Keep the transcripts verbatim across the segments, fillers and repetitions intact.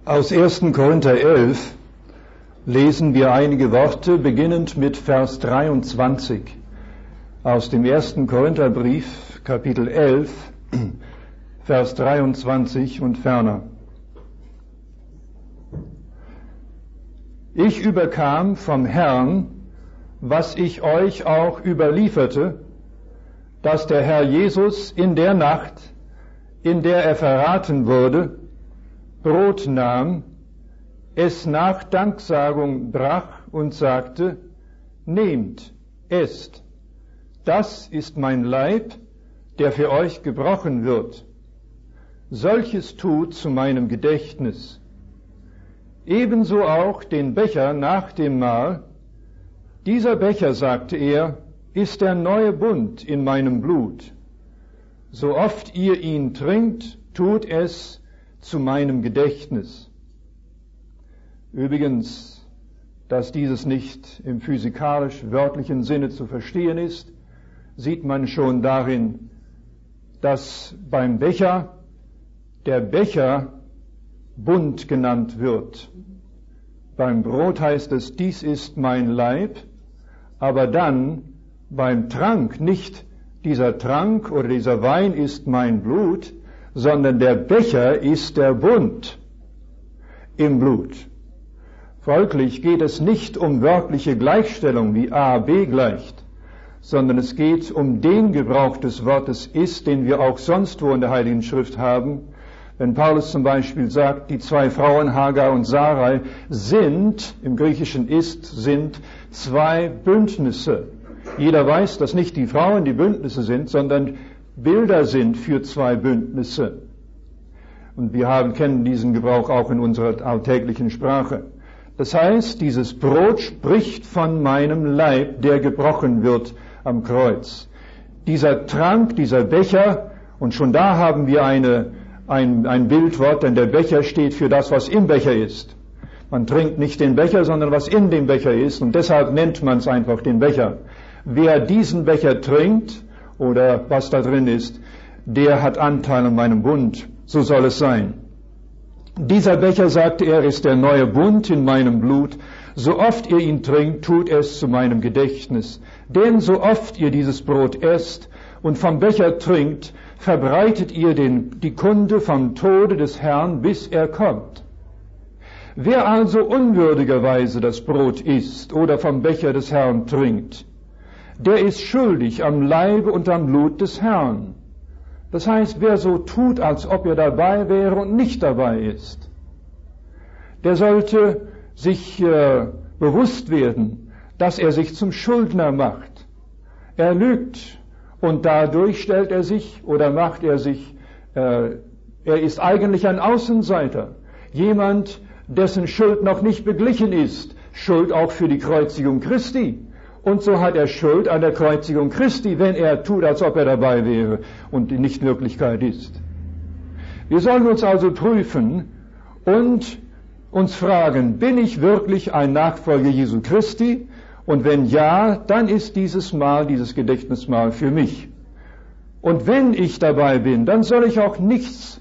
Aus ersten Korinther elf lesen wir einige Worte, beginnend mit Vers dreiundzwanzig. Aus dem ersten Korintherbrief, Kapitel elf, Vers dreiundzwanzig und ferner. Ich überkam vom Herrn, was ich euch auch überlieferte, dass der Herr Jesus in der Nacht, in der er verraten wurde, Brot nahm, es nach Danksagung brach und sagte, nehmt, esst, das ist mein Leib, der für euch gebrochen wird. Solches tut zu meinem Gedächtnis. Ebenso auch den Becher nach dem Mahl. Dieser Becher, sagte er, ist der neue Bund in meinem Blut. So oft ihr ihn trinkt, tut es zu meinem Gedächtnis. Übrigens, dass dieses nicht im physikalisch-wörtlichen Sinne zu verstehen ist, sieht man schon darin, dass beim Becher der Becher Bund genannt wird. Beim Brot heißt es, dies ist mein Leib, aber dann beim Trank nicht, dieser Trank oder dieser Wein ist mein Blut, sondern der Becher ist der Bund im Blut. Folglich geht es nicht um wörtliche Gleichstellung, wie A B gleicht, sondern es geht um den Gebrauch des Wortes ist, den wir auch sonst wo in der Heiligen Schrift haben. Wenn Paulus zum Beispiel sagt, die zwei Frauen, Hagar und Sarai, sind, im Griechischen ist, sind zwei Bündnisse. Jeder weiß, dass nicht die Frauen die Bündnisse sind, sondern Bilder sind für zwei Bündnisse. Und wir haben, kennen diesen Gebrauch auch in unserer alltäglichen Sprache. Das heißt, dieses Brot spricht von meinem Leib, der gebrochen wird am Kreuz. Dieser Trank, dieser Becher, und schon da haben wir eine, ein, ein Bildwort, denn der Becher steht für das, was im Becher ist. Man trinkt nicht den Becher, sondern was in dem Becher ist, und deshalb nennt man es einfach den Becher. Wer diesen Becher trinkt, oder was da drin ist, der hat Anteil an meinem Bund. So soll es sein. Dieser Becher, sagte er, ist der neue Bund in meinem Blut. So oft ihr ihn trinkt, tut es zu meinem Gedächtnis. Denn so oft ihr dieses Brot esst und vom Becher trinkt, verbreitet ihr den, die Kunde vom Tode des Herrn, bis er kommt. Wer also unwürdigerweise das Brot isst oder vom Becher des Herrn trinkt, der ist schuldig am Leibe und am Blut des Herrn. Das heißt, wer so tut, als ob er dabei wäre und nicht dabei ist, der sollte sich äh, bewusst werden, dass er sich zum Schuldner macht. Er lügt und dadurch stellt er sich oder macht er sich, äh, er ist eigentlich ein Außenseiter, jemand, dessen Schuld noch nicht beglichen ist, Schuld auch für die Kreuzigung Christi. Und so hat er Schuld an der Kreuzigung Christi, wenn er tut, als ob er dabei wäre und die Nichtwirklichkeit ist. Wir sollen uns also prüfen und uns fragen, bin ich wirklich ein Nachfolger Jesu Christi? Und wenn ja, dann ist dieses Mahl, dieses Gedächtnismahl für mich. Und wenn ich dabei bin, dann soll ich auch nichts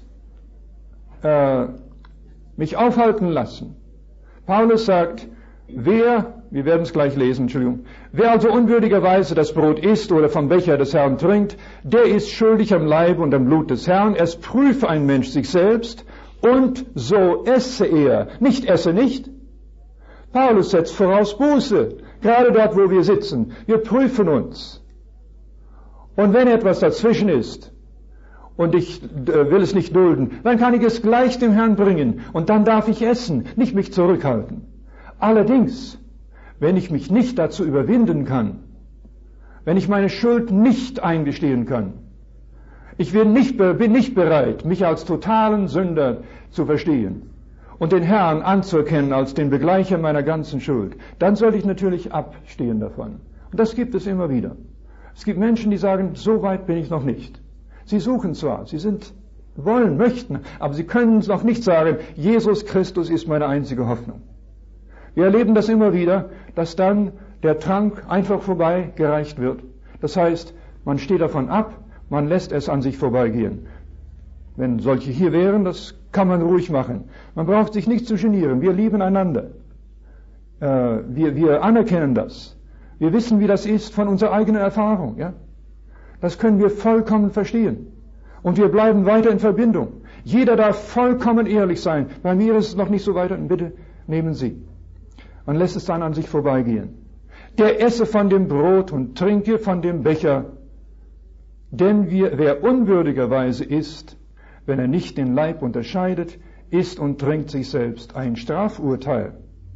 äh, mich aufhalten lassen. Paulus sagt, wer, wir werden es gleich lesen, Entschuldigung, wer also unwürdigerweise das Brot isst oder vom Becher des Herrn trinkt, der ist schuldig am Leib und am Blut des Herrn. Es prüfe ein Mensch sich selbst und so esse er. Nicht esse nicht. Paulus setzt voraus Buße, gerade dort, wo wir sitzen. Wir prüfen uns. Und wenn etwas dazwischen ist und ich äh, will es nicht dulden, dann kann ich es gleich dem Herrn bringen und dann darf ich essen, nicht mich zurückhalten. Allerdings, wenn ich mich nicht dazu überwinden kann, wenn ich meine Schuld nicht eingestehen kann, ich bin nicht, bin nicht bereit, mich als totalen Sünder zu verstehen und den Herrn anzuerkennen als den Begleicher meiner ganzen Schuld, dann sollte ich natürlich abstehen davon. Und das gibt es immer wieder. Es gibt Menschen, die sagen, so weit bin ich noch nicht. Sie suchen zwar, sie sind, wollen, möchten, aber sie können noch nicht sagen, Jesus Christus ist meine einzige Hoffnung. Wir erleben das immer wieder, dass dann der Trank einfach vorbeigereicht wird. Das heißt, man steht davon ab, man lässt es an sich vorbeigehen. Wenn solche hier wären, das kann man ruhig machen. Man braucht sich nicht zu genieren. Wir lieben einander. Äh, wir, wir anerkennen das. Wir wissen, wie das ist von unserer eigenen Erfahrung. Ja? Das können wir vollkommen verstehen. Und wir bleiben weiter in Verbindung. Jeder darf vollkommen ehrlich sein. Bei mir ist es noch nicht so weiter. Bitte nehmen Sie. Man lässt es dann an sich vorbeigehen. Der esse von dem Brot und trinke von dem Becher. Denn wir, wer unwürdigerweise isst, wenn er nicht den Leib unterscheidet, isst und trinkt sich selbst ein Strafurteil.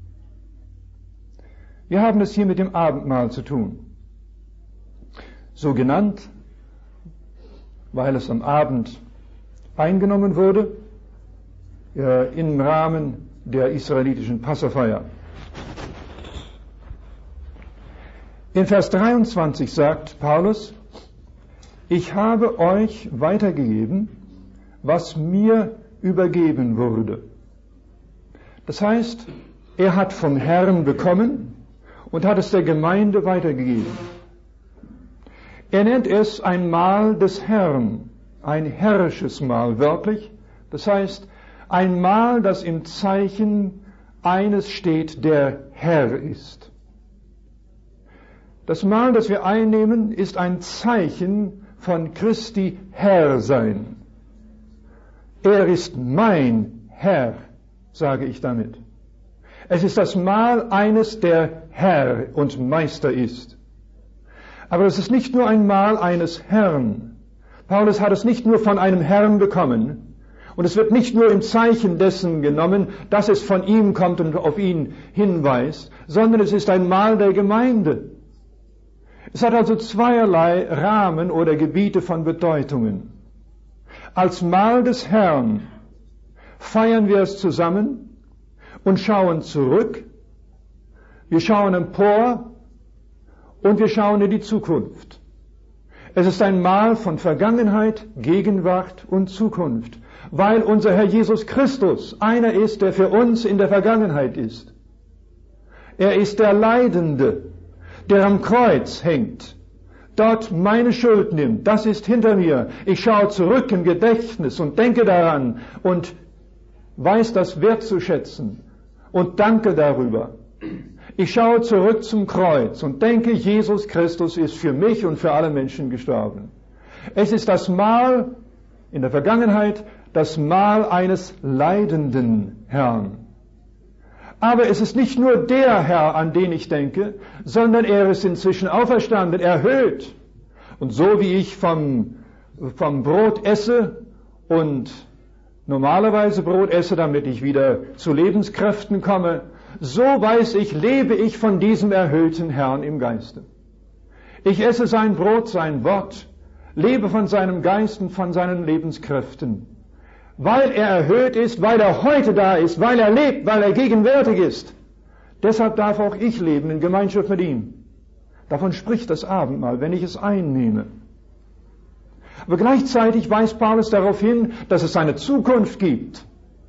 Wir haben es hier mit dem Abendmahl zu tun. So genannt, weil es am Abend eingenommen wurde, äh, im Rahmen der israelitischen Passafeier. In Vers dreiundzwanzig sagt Paulus, ich habe euch weitergegeben, was mir übergeben wurde. Das heißt, er hat vom Herrn bekommen und hat es der Gemeinde weitergegeben. Er nennt es ein Mahl des Herrn, ein herrisches Mahl, wörtlich. Das heißt, ein Mahl, das im Zeichen eines steht, der Herr ist. Das Mahl, das wir einnehmen, ist ein Zeichen von Christi Herrsein. Er ist mein Herr, sage ich damit. Es ist das Mahl eines, der Herr und Meister ist. Aber es ist nicht nur ein Mahl eines Herrn. Paulus hat es nicht nur von einem Herrn bekommen. Und es wird nicht nur im Zeichen dessen genommen, dass es von ihm kommt und auf ihn hinweist, sondern es ist ein Mahl der Gemeinde. Es hat also zweierlei Rahmen oder Gebiete von Bedeutungen. Als Mahl des Herrn feiern wir es zusammen und schauen zurück. Wir schauen empor und wir schauen in die Zukunft. Es ist ein Mahl von Vergangenheit, Gegenwart und Zukunft, weil unser Herr Jesus Christus einer ist, der für uns in der Vergangenheit ist. Er ist der Leidende, der am Kreuz hängt, dort meine Schuld nimmt. Das ist hinter mir. Ich schaue zurück im Gedächtnis und denke daran und weiß das wertzuschätzen und danke darüber. Ich schaue zurück zum Kreuz und denke, Jesus Christus ist für mich und für alle Menschen gestorben. Es ist das Mahl in der Vergangenheit, das Mahl eines leidenden Herrn. Aber es ist nicht nur der Herr, an den ich denke, sondern er ist inzwischen auferstanden, erhöht. Und so wie ich vom, vom Brot esse und normalerweise Brot esse, damit ich wieder zu Lebenskräften komme, so weiß ich, lebe ich von diesem erhöhten Herrn im Geiste. Ich esse sein Brot, sein Wort, lebe von seinem Geist und von seinen Lebenskräften. Weil er erhöht ist, weil er heute da ist, weil er lebt, weil er gegenwärtig ist. Deshalb darf auch ich leben in Gemeinschaft mit ihm. Davon spricht das Abendmahl, wenn ich es einnehme. Aber gleichzeitig weist Paulus darauf hin, dass es eine Zukunft gibt.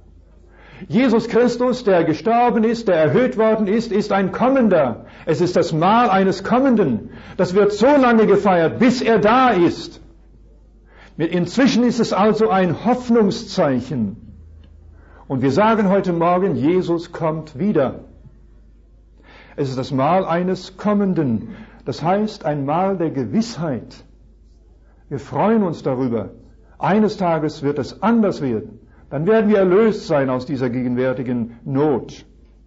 Jesus Christus, der gestorben ist, der erhöht worden ist, ist ein Kommender. Es ist das Mahl eines Kommenden. Das wird so lange gefeiert, bis er da ist. Inzwischen ist es also ein Hoffnungszeichen. Und wir sagen heute Morgen, Jesus kommt wieder. Es ist das Mahl eines Kommenden. Das heißt, ein Mahl der Gewissheit. Wir freuen uns darüber. Eines Tages wird es anders werden. Dann werden wir erlöst sein aus dieser gegenwärtigen Not.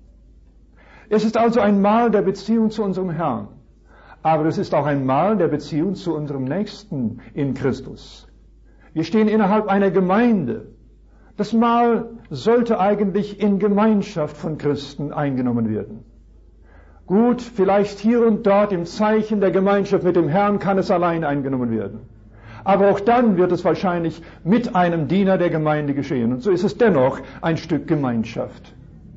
Es ist also ein Mahl der Beziehung zu unserem Herrn. Aber es ist auch ein Mahl der Beziehung zu unserem Nächsten in Christus. Wir stehen innerhalb einer Gemeinde. Das Mahl sollte eigentlich in Gemeinschaft von Christen eingenommen werden. Gut, vielleicht hier und dort im Zeichen der Gemeinschaft mit dem Herrn kann es allein eingenommen werden. Aber auch dann wird es wahrscheinlich mit einem Diener der Gemeinde geschehen. Und so ist es dennoch ein Stück Gemeinschaft.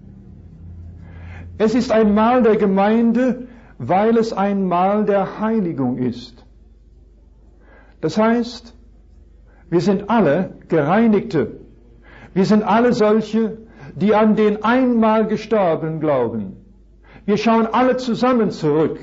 Es ist ein Mahl der Gemeinde, weil es ein Mahl der Heiligung ist. Das heißt, wir sind alle Gereinigte. Wir sind alle solche, die an den einmal Gestorbenen glauben. Wir schauen alle zusammen zurück.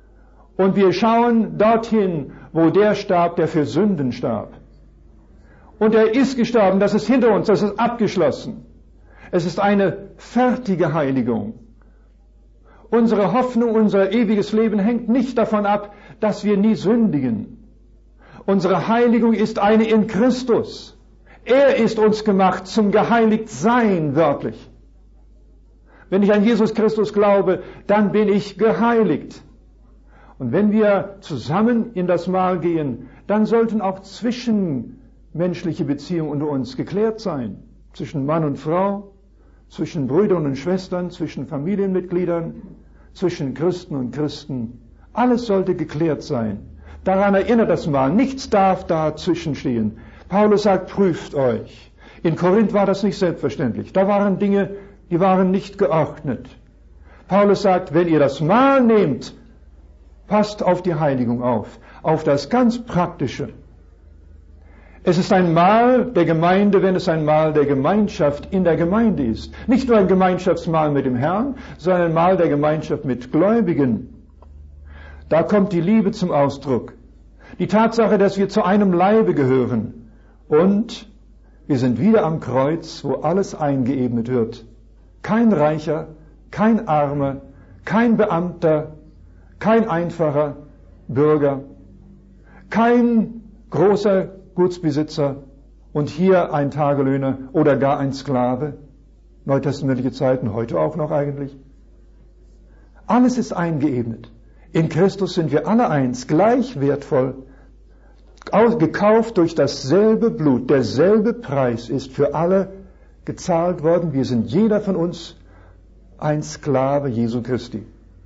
Und wir schauen dorthin, wo der starb, der für Sünden starb. Und er ist gestorben, das ist hinter uns, das ist abgeschlossen. Es ist eine fertige Heiligung. Unsere Hoffnung, unser ewiges Leben hängt nicht davon ab, dass wir nie sündigen. Unsere Heiligung ist eine in Christus. Er ist uns gemacht zum Geheiligtsein, wörtlich. Wenn ich an Jesus Christus glaube, dann bin ich geheiligt. Und wenn wir zusammen in das Mahl gehen, dann sollten auch zwischenmenschliche Beziehungen unter uns geklärt sein. Zwischen Mann und Frau, zwischen Brüdern und Schwestern, zwischen Familienmitgliedern, zwischen Christen und Christen. Alles sollte geklärt sein. Daran erinnert das Mahl. Nichts darf dazwischen stehen. Paulus sagt, prüft euch. In Korinth war das nicht selbstverständlich. Da waren Dinge, die waren nicht geordnet. Paulus sagt, wenn ihr das Mahl nehmt, passt auf die Heiligung auf, auf das ganz Praktische. Es ist ein Mahl der Gemeinde, wenn es ein Mahl der Gemeinschaft in der Gemeinde ist. Nicht nur ein Gemeinschaftsmahl mit dem Herrn, sondern ein Mahl der Gemeinschaft mit Gläubigen. Da kommt die Liebe zum Ausdruck. Die Tatsache, dass wir zu einem Leibe gehören. Und wir sind wieder am Kreuz, wo alles eingeebnet wird. Kein Reicher, kein Armer, kein Beamter, kein einfacher Bürger, kein großer Gutsbesitzer und hier ein Tagelöhner oder gar ein Sklave. Neutestamentliche Zeiten, heute auch noch eigentlich. Alles ist eingeebnet. In Christus sind wir alle eins, gleich wertvoll, gekauft durch dasselbe Blut. Derselbe Preis ist für alle gezahlt worden. Wir sind jeder von uns ein Sklave Jesu Christi.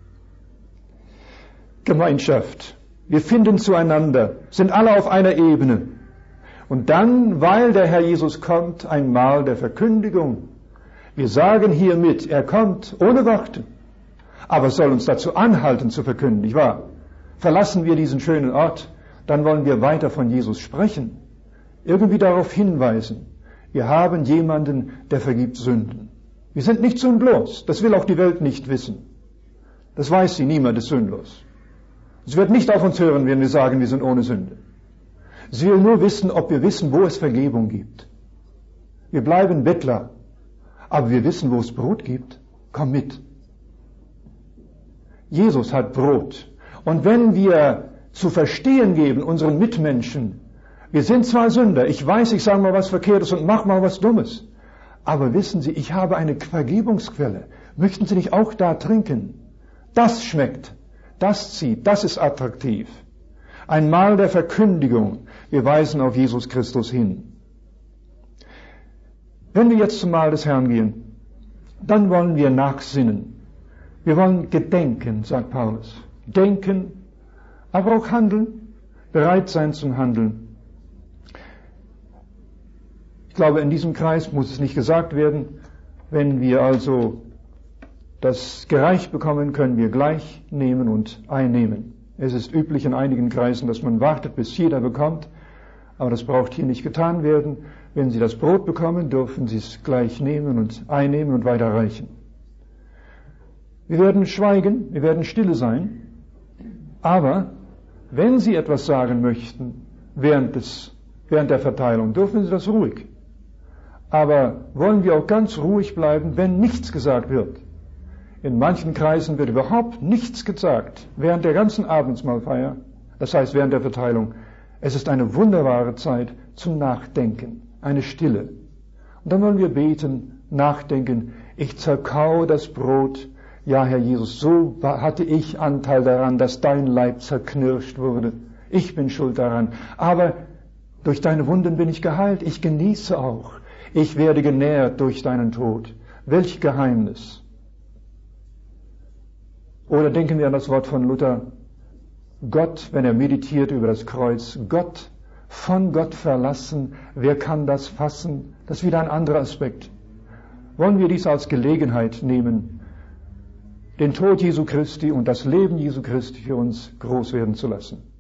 Gemeinschaft. Wir finden zueinander, sind alle auf einer Ebene. Und dann, weil der Herr Jesus kommt, ein Mahl der Verkündigung. Wir sagen hiermit, er kommt ohne Worte, aber es soll uns dazu anhalten zu verkünden, nicht wahr? Verlassen wir diesen schönen Ort, dann wollen wir weiter von Jesus sprechen, irgendwie darauf hinweisen, wir haben jemanden, der vergibt Sünden. Wir sind nicht sündlos, das will auch die Welt nicht wissen. Das weiß sie, niemand ist sündlos. Sie wird nicht auf uns hören, wenn wir sagen, wir sind ohne Sünde. Sie will nur wissen, ob wir wissen, wo es Vergebung gibt. Wir bleiben Bettler, aber wir wissen, wo es Brot gibt. Komm mit. Jesus hat Brot. Und wenn wir zu verstehen geben, unseren Mitmenschen, wir sind zwar Sünder, ich weiß, ich sage mal was Verkehrtes und mache mal was Dummes, aber wissen Sie, ich habe eine Vergebungsquelle. Möchten Sie nicht auch da trinken? Das schmeckt, das zieht, das ist attraktiv. Ein Mahl der Verkündigung. Wir weisen auf Jesus Christus hin. Wenn wir jetzt zum Mahl des Herrn gehen, dann wollen wir nachsinnen. Wir wollen gedenken, sagt Paulus. Denken, aber auch handeln, bereit sein zum Handeln. Ich glaube, in diesem Kreis muss es nicht gesagt werden. Wenn wir also das gereicht bekommen, können wir gleich nehmen und einnehmen. Es ist üblich in einigen Kreisen, dass man wartet, bis jeder bekommt, aber das braucht hier nicht getan werden. Wenn Sie das Brot bekommen, dürfen Sie es gleich nehmen und einnehmen und weiterreichen. Wir werden schweigen, wir werden stille sein, aber wenn Sie etwas sagen möchten während, des, während der Verteilung, dürfen Sie das ruhig. Aber wollen wir auch ganz ruhig bleiben, wenn nichts gesagt wird. In manchen Kreisen wird überhaupt nichts gesagt während der ganzen Abendsmahlfeier, das heißt während der Verteilung. Es ist eine wunderbare Zeit zum Nachdenken, eine Stille. Und dann wollen wir beten, nachdenken, ich zerkau das Brot. Ja, Herr Jesus, so hatte ich Anteil daran, dass dein Leib zerknirscht wurde. Ich bin schuld daran. Aber durch deine Wunden bin ich geheilt. Ich genieße auch. Ich werde genährt durch deinen Tod. Welch Geheimnis! Oder denken wir an das Wort von Luther, Gott, wenn er meditiert über das Kreuz, Gott, von Gott verlassen, wer kann das fassen? Das ist wieder ein anderer Aspekt. Wollen wir dies als Gelegenheit nehmen, den Tod Jesu Christi und das Leben Jesu Christi für uns groß werden zu lassen?